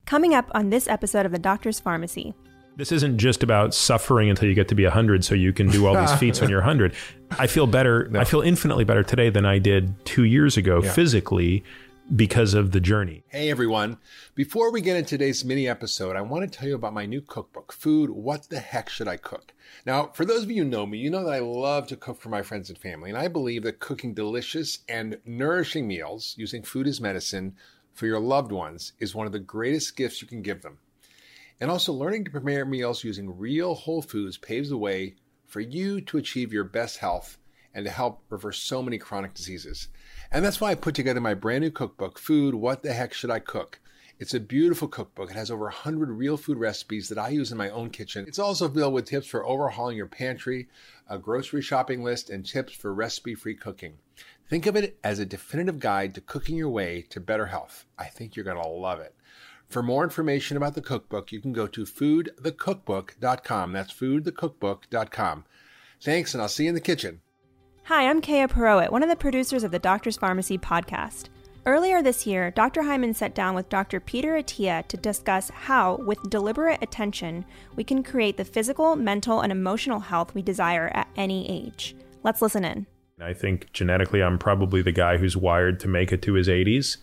Coming up on this episode of The Doctor's Pharmacy. This isn't just about suffering until you get to be 100 so you can do all these feats when you're 100. I feel better. No. I feel infinitely better today than I did 2 years ago physically because of the journey. Hey everyone. Before we get into today's mini episode, I want to tell you about my new cookbook, Food, What the Heck Should I Cook? Now, for those of you who know me, you know that I love to cook for my friends and family, and I believe that cooking delicious and nourishing meals using food as medicine for your loved ones is one of the greatest gifts you can give them. And also learning to prepare meals using real whole foods paves the way for you to achieve your best health and to help reverse so many chronic diseases. And that's why I put together my brand new cookbook, Food, What the Heck Should I Cook? It's a beautiful cookbook. It has over 100 real food recipes that I use in my own kitchen. It's also filled with tips for overhauling your pantry, a grocery shopping list, and tips for recipe-free cooking. Think of it as a definitive guide to cooking your way to better health. I think you're going to love it. For more information about the cookbook, you can go to foodthecookbook.com. That's foodthecookbook.com. Thanks, and I'll see you in the kitchen. Hi, I'm Kaya Perowit, one of the producers of the Doctor's Pharmacy podcast. Earlier this year, Dr. Hyman sat down with Dr. Peter Attia to discuss how, with deliberate attention, we can create the physical, mental, and emotional health we desire at any age. Let's listen in. I think genetically, I'm probably the guy who's wired to make it to his 80s.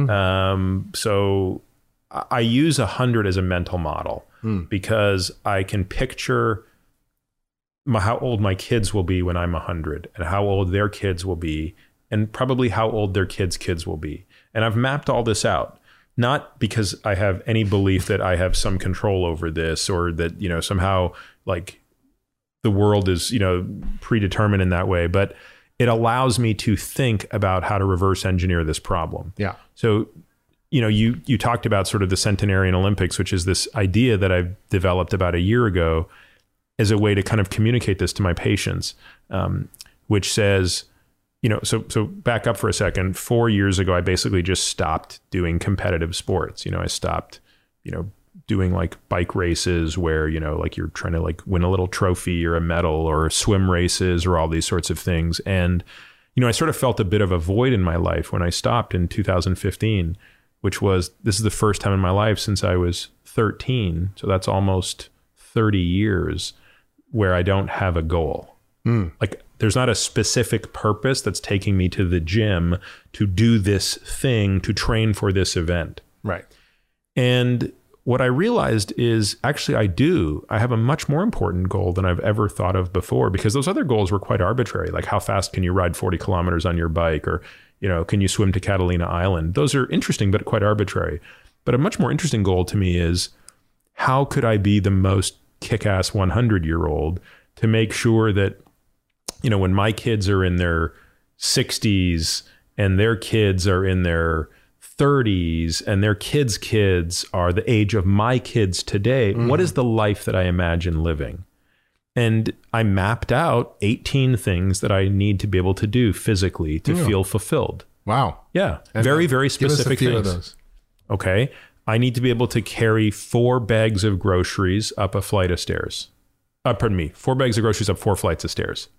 So I use 100 as a mental model because I can picture how old my kids will be when I'm 100 and how old their kids will be and probably how old their kids' will be. And I've mapped all this out, not because I have any belief that I have some control over this or that, you know, somehow like the world is, you know, predetermined in that way, but it allows me to think about how to reverse engineer this problem. Yeah. So, you know, you talked about sort of the Centenarian Olympics, which is this idea that I've developed about a year ago as a way to kind of communicate this to my patients, which says, you know, so back up for a second. 4 years ago, I basically just stopped doing competitive sports. You know, I stopped, you know, doing like bike races where, you know, like you're trying to like win a little trophy or a medal or swim races or all these sorts of things. And, you know, I sort of felt a bit of a void in my life when I stopped in 2015, which was, this is the first time in my life since I was 13. So that's almost 30 years where I don't have a goal. Like there's not a specific purpose that's taking me to the gym to do this thing, to train for this event. Right. And what I realized is actually I have a much more important goal than I've ever thought of before, because those other goals were quite arbitrary. Like how fast can you ride 40 kilometers on your bike, or, you know, can you swim to Catalina Island? Those are interesting, but quite arbitrary. But a much more interesting goal to me is how could I be the most kick-ass 100-year-old to make sure that, you know, when my kids are in their 60s and their kids are in their 30s and their kids are the age of my kids today, what is the life that I imagine living? And I mapped out 18 things that I need to be able to do physically to feel fulfilled. Wow. Yeah. And very, very specific give us a few things. of those. Okay. I need to be able to carry 4 bags of groceries up a flight of stairs. 4 bags of groceries up 4 flights of stairs.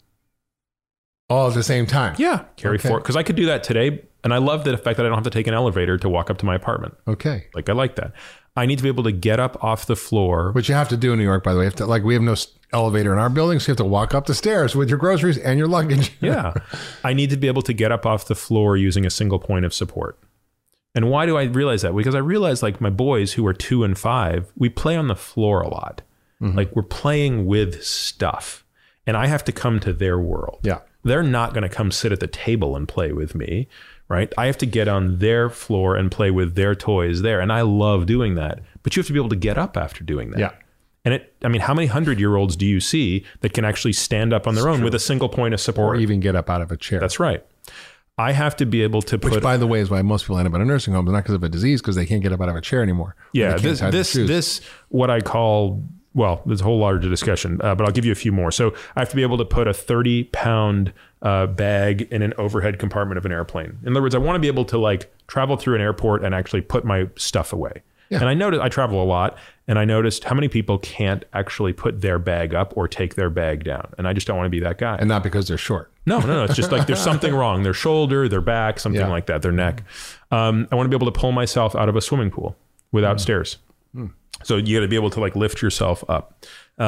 All at the same time? Yeah. Carry 4. Because I could do that today. And I love the fact that I don't have to take an elevator to walk up to my apartment. Okay. Like, I like that. I need to be able to get up off the floor. Which you have to do in New York, by the way. We have no elevator in our building, so you have to walk up the stairs with your groceries and your luggage. Yeah. I need to be able to get up off the floor using a single point of support. And why do I realize that? Because I realize, like, my boys who are 2 and 5, we play on the floor a lot. Like, we're playing with stuff. And I have to come to their world. Yeah. They're not going to come sit at the table and play with me, right? I have to get on their floor and play with their toys there. And I love doing that. But you have to be able to get up after doing that. Yeah. And how many 100-year-olds do you see that can actually stand up on their own with a single point of support? Or even get up out of a chair. That's right. I have to be able to put... Which, by the way, is why most people end up in a nursing home. It's not because of a disease, because they can't get up out of a chair anymore. Yeah, this what I call... Well, there's a whole larger discussion, but I'll give you a few more. So I have to be able to put a 30-pound bag in an overhead compartment of an airplane. In other words, I want to be able to like travel through an airport and actually put my stuff away. Yeah. And I noticed I travel a lot, and I noticed how many people can't actually put their bag up or take their bag down. And I just don't want to be that guy. And not because they're short. No. It's just like there's something wrong. Their shoulder, their back, something like that, their neck. I want to be able to pull myself out of a swimming pool. without stairs. So you got to be able to like lift yourself up.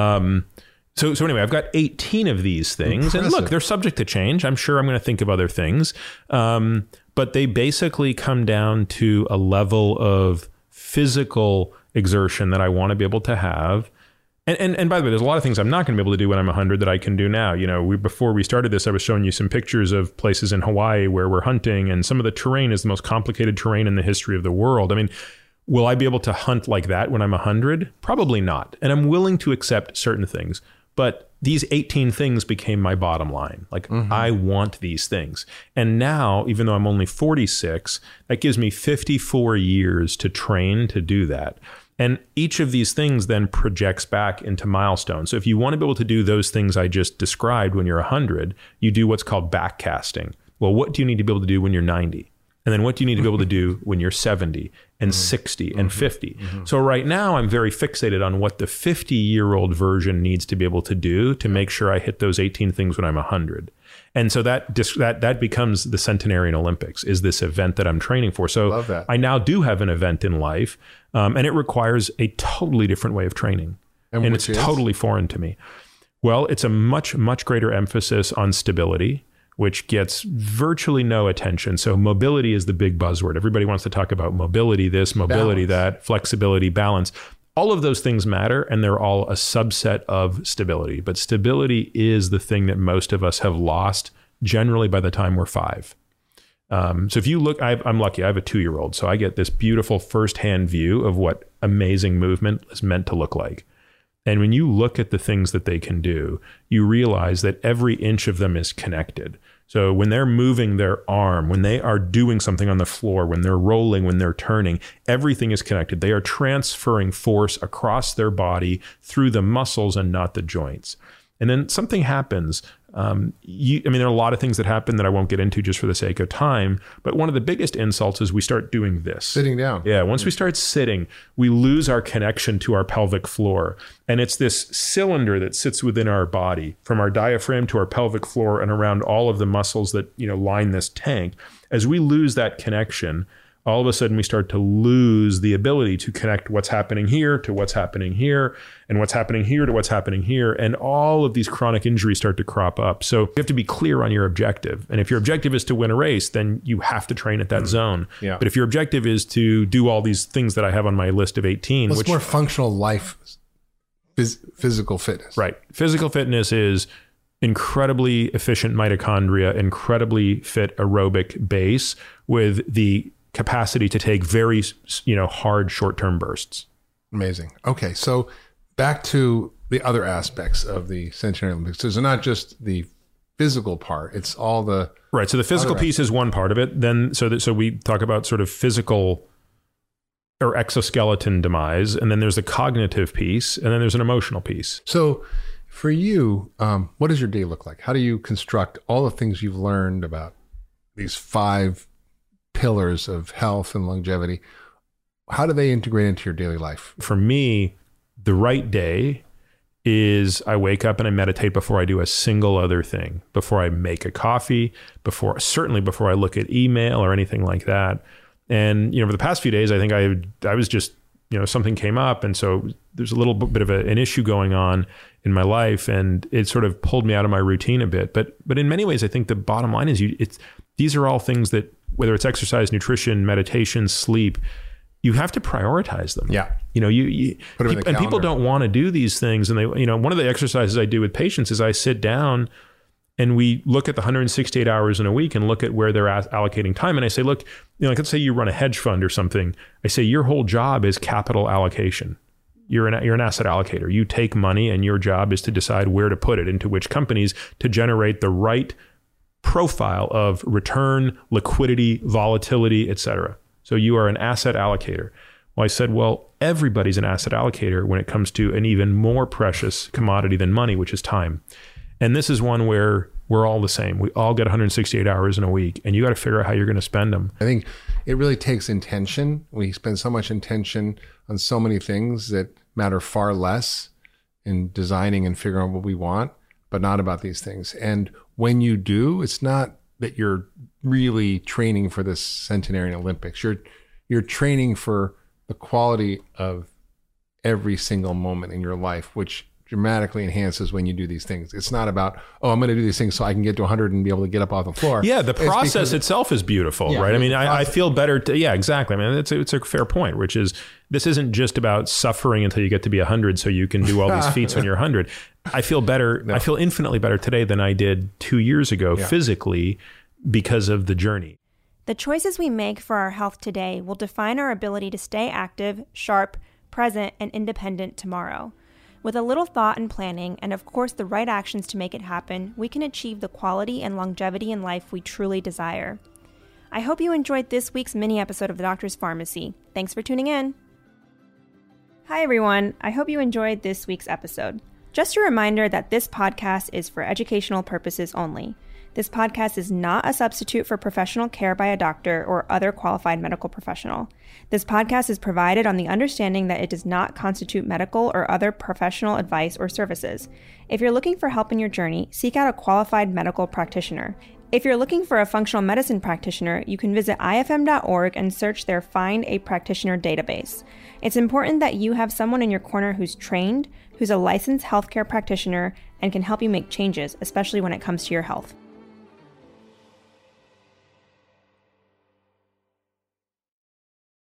So anyway, I've got 18 of these things. Impressive. And look, they're subject to change. I'm sure I'm going to think of other things. But they basically come down to a level of physical exertion that I want to be able to have. And by the way, there's a lot of things I'm not going to be able to do when I'm 100 that I can do now. You know, before we started this, I was showing you some pictures of places in Hawaii where we're hunting, and some of the terrain is the most complicated terrain in the history of the world. I mean, will I be able to hunt like that when I'm 100? Probably not. And I'm willing to accept certain things. But these 18 things became my bottom line. Like, I want these things. And now, even though I'm only 46, that gives me 54 years to train to do that. And each of these things then projects back into milestones. So if you want to be able to do those things I just described when you're 100, you do what's called backcasting. Well, what do you need to be able to do when you're 90? And then what do you need to be able to do when you're 70 and 60 and 50? So right now I'm very fixated on what the 50-year-old version needs to be able to do to make sure I hit those 18 things when I'm 100. And so that becomes the Centenarian Olympics, is this event that I'm training for. So Love that. I now do have an event in life, and it requires a totally different way of training. And it's totally foreign to me. Well, it's a much, much greater emphasis on stability, which gets virtually no attention. So mobility is the big buzzword. Everybody wants to talk about mobility this, mobility that, flexibility, balance. All of those things matter, and they're all a subset of stability. But stability is the thing that most of us have lost generally by the time we're 5. So if you look, I'm lucky, I have a 2-year-old, so I get this beautiful firsthand view of what amazing movement is meant to look like. And when you look at the things that they can do, you realize that every inch of them is connected. So when they're moving their arm, when they are doing something on the floor, when they're rolling, when they're turning, everything is connected. They are transferring force across their body through the muscles and not the joints. And then something happens. I mean, there are a lot of things that happen that I won't get into just for the sake of time. But one of the biggest insults is we start doing this. Sitting down. Yeah. Once we start sitting, we lose our connection to our pelvic floor. And it's this cylinder that sits within our body, from our diaphragm to our pelvic floor and around all of the muscles that, line this tank. As we lose that connection, all of a sudden we start to lose the ability to connect what's happening here to what's happening here, and what's happening here to what's happening here. And all of these chronic injuries start to crop up. So you have to be clear on your objective. And if your objective is to win a race, then you have to train at that zone. Yeah. But if your objective is to do all these things that I have on my list of 18, it's more functional life, physical fitness. Right. Physical fitness is incredibly efficient mitochondria, incredibly fit aerobic base with the capacity to take very, hard short-term bursts. Amazing. Okay, so back to the other aspects of the Centenarian Olympics. So it's not just the physical part; it's all the right. So the physical piece is one part of it. Then, so we talk about sort of physical or exoskeleton demise, and then there's the cognitive piece, and then there's an emotional piece. So, for you, what does your day look like? How do you construct all the things you've learned about these 5 pillars of health and longevity? How do they integrate into your daily life? For me, the right day is I wake up and I meditate before I do a single other thing, before I make a coffee, certainly before I look at email or anything like that. And, for the past few days, I think I was just, something came up. And so there's a little bit of an issue going on in my life, and it sort of pulled me out of my routine a bit. But in many ways, I think the bottom line is these are all things that, whether it's exercise, nutrition, meditation, sleep, you have to prioritize them. Yeah. And people don't want to do these things. And they, one of the exercises I do with patients is I sit down and we look at the 168 hours in a week and look at where they're allocating time. And I say, look, let's say you run a hedge fund or something. I say, your whole job is capital allocation. You're an asset allocator. You take money and your job is to decide where to put it, into which companies, to generate the right profile of return, liquidity, volatility, et cetera. So you are an asset allocator. Well, I said, everybody's an asset allocator when it comes to an even more precious commodity than money, which is time. And this is one where we're all the same. We all get 168 hours in a week, and you got to figure out how you're going to spend them. I think it really takes intention. We spend so much intention on so many things that matter far less in designing and figuring out what we want, but not about these things. And when you do, it's not that you're really training for this Centenarian Olympics. You're training for the quality of every single moment in your life, which dramatically enhances when you do these things. It's not about, I'm going to do these things so I can get to 100 and be able to get up off the floor. Yeah, the process itself is beautiful, right? I mean, I feel better. Yeah, exactly. I mean, it's a fair point, which is this isn't just about suffering until you get to be 100 so you can do all these feats when you're 100. I feel better. No. I feel infinitely better today than I did 2 years ago physically because of the journey. The choices we make for our health today will define our ability to stay active, sharp, present, and independent tomorrow. With a little thought and planning, and of course the right actions to make it happen, we can achieve the quality and longevity in life we truly desire. I hope you enjoyed this week's mini episode of The Doctor's Pharmacy. Thanks for tuning in. Hi everyone, I hope you enjoyed this week's episode. Just a reminder that this podcast is for educational purposes only. This podcast is not a substitute for professional care by a doctor or other qualified medical professional. This podcast is provided on the understanding that it does not constitute medical or other professional advice or services. If you're looking for help in your journey, seek out a qualified medical practitioner. If you're looking for a functional medicine practitioner, you can visit ifm.org and search their Find a Practitioner database. It's important that you have someone in your corner who's trained, who's a licensed healthcare practitioner, and can help you make changes, especially when it comes to your health.